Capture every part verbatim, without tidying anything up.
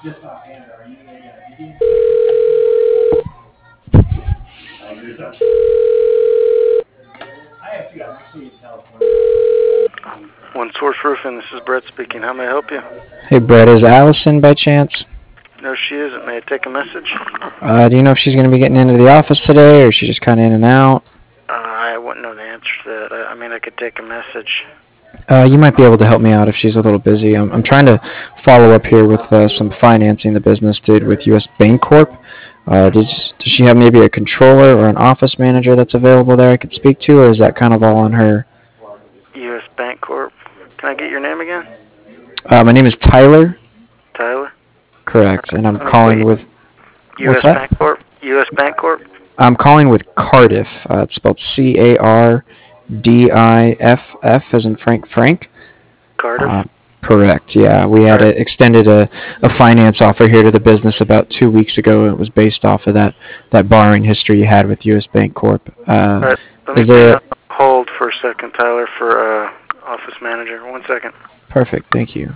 One Source Roofing, this is Brett speaking. How may I help you? Hey, Brett, is Allison by chance? No, she isn't. May I take a message? Uh, do you know if she's going to be getting into the office today, or is she just kind of in and out? Uh, I wouldn't know the answer to that. I, I mean, I could take a message. Uh, you might be able to help me out if she's a little busy. I'm, I'm trying to follow up here with uh, some financing the business did with U S Bancorp. Uh, does, does she have maybe a controller or an office manager that's available there I could speak to, or is that kind of all on her? U S Bancorp. Can I get your name again? Uh, my name is Tyler. Tyler? Correct, and I'm Let me calling wait. with... U S What's that? Bancorp? U S Bancorp? I'm calling with Cardiff. Uh, it's spelled C A R D I F F as in Frank Frank. Cardiff? Uh, correct, yeah. We had Right. a, extended a, a finance offer here to the business about two weeks ago. It was based off of that, that borrowing history you had with U S Bancorp. Uh, All right. Let me is put you there... on hold for a second, Tyler, for uh, office manager. One second. Perfect, thank you.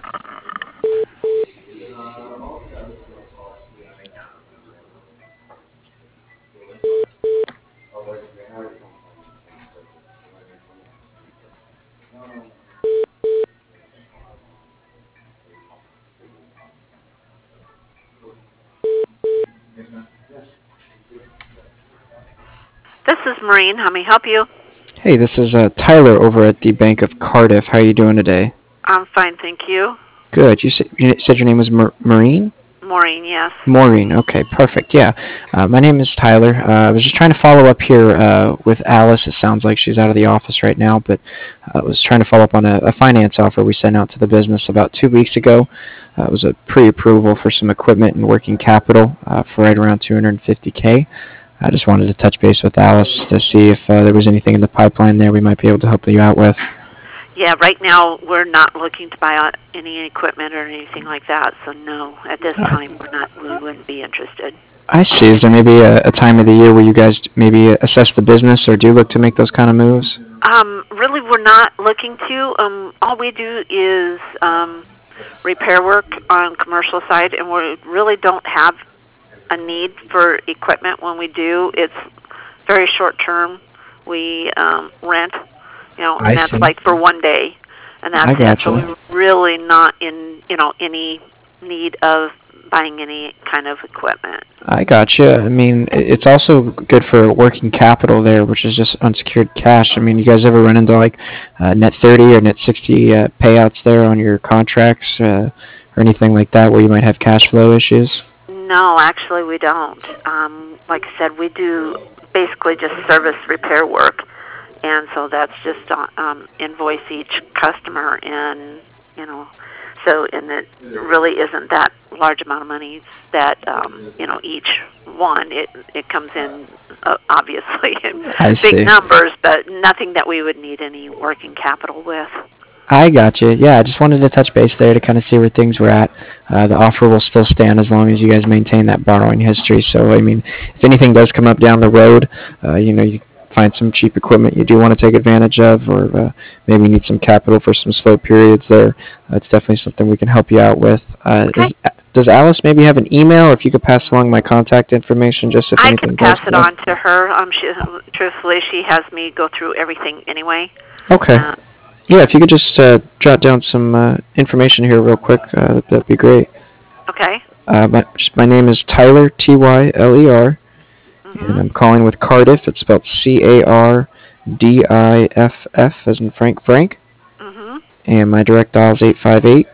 This is Maureen. How may I help you? Hey, this is uh, Tyler over at the Bank of Cardiff. How are you doing today? I'm fine, thank you. Good. You said, you said your name was Mar- Maureen? Maureen, yes. Maureen. Okay, perfect. Yeah. Uh, my name is Tyler. Uh, I was just trying to follow up here uh, with Alice. It sounds like she's out of the office right now, but uh, I was trying to follow up on a, a finance offer we sent out to the business about two weeks ago. Uh, it was a pre-approval for some equipment and working capital uh, for right around two hundred fifty K. I just wanted to touch base with Alice to see if uh, there was anything in the pipeline there we might be able to help you out with. Yeah, right now we're not looking to buy any equipment or anything like that, so no, at this time we're not, we wouldn't be interested. I see. Is there maybe a, a time of the year where you guys maybe assess the business or do look to make those kind of moves? Um, really, we're not looking to. Um, all we do is um, repair work on commercial side, and we really don't have a need for equipment. When we do, it's very short term. We um, rent, you know, and I that's see. like for one day, and that's I it. gotcha. So we're really not in, you know, any need of buying any kind of equipment. I gotcha. I mean, i- it's also good for working capital there, which is just unsecured cash. I mean, you guys ever run into like uh, net thirty or net sixty uh, payouts there on your contracts uh, or anything like that where you might have cash flow issues? No, actually, we don't. Um, like I said, we do basically just service repair work, and so that's just uh, um, invoice each customer, and you know, so and it really isn't that large amount of money that um, you know each one. It it comes in uh, obviously in I big see. numbers, but nothing that we would need any working capital with. I gotcha. Yeah, I just wanted to touch base there to kind of see where things were at. Uh, the offer will still stand as long as you guys maintain that borrowing history. So, I mean, if anything does come up down the road, uh, you know, you find some cheap equipment you do want to take advantage of, or uh, maybe need some capital for some slow periods there, that's definitely something we can help you out with. Uh, Okay. is, does Alice maybe have an email, or if you could pass along my contact information just if I can anything does pass it come up? on to her. Um, she, truthfully, she has me go through everything anyway. Okay. Uh, Yeah, if you could just uh, jot down some uh, information here real quick, uh, that'd be great. okay. Uh, my, my name is Tyler, T Y L E R, and Mhm. I'm calling with Cardiff. It's spelled C A R D I F F as in Frank Frank. Mhm. And my direct dial is eight five eight,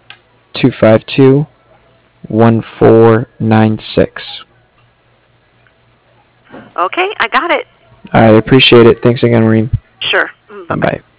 two five two, one four nine six. Okay, I got it. I appreciate it. Thanks again, Maureen. Sure. Bye bye. Bye.